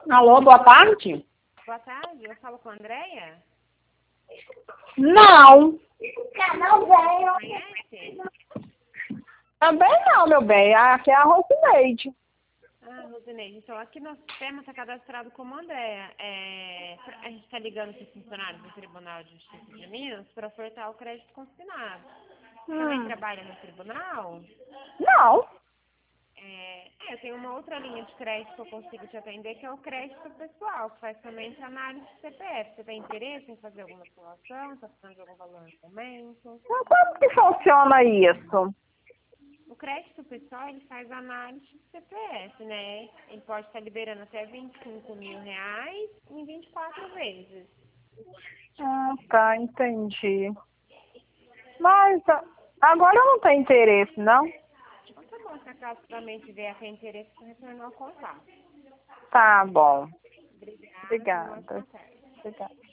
Alô, boa tarde? Boa tarde, eu falo com a Andréia. Não. Conhece? Também não, meu bem. Aqui é a Rosineide. Ah, Rosineide, então aqui nosso sistema está cadastrado como Andréia. A gente está ligando para os funcionários do Tribunal de Justiça de Minas para ofertar o crédito consignado. Também trabalha no tribunal? Não. Eu tenho uma outra linha de crédito que eu consigo te atender, que é o crédito pessoal, que faz somente análise de CPF. Você tem interesse em fazer alguma simulação? Está precisando de algum valor no momento? Mas como que funciona isso? O crédito pessoal, ele faz análise de CPF, né? Ele pode estar liberando até R$ 25.000 em 24 vezes. Tá, entendi. Mas agora eu não tenho interesse, não? Então tá bom, se acaso também tiver interesse, você retornar ao contato. Tá bom. Obrigada, tenha uma Obrigada. ótima tarde. Obrigada.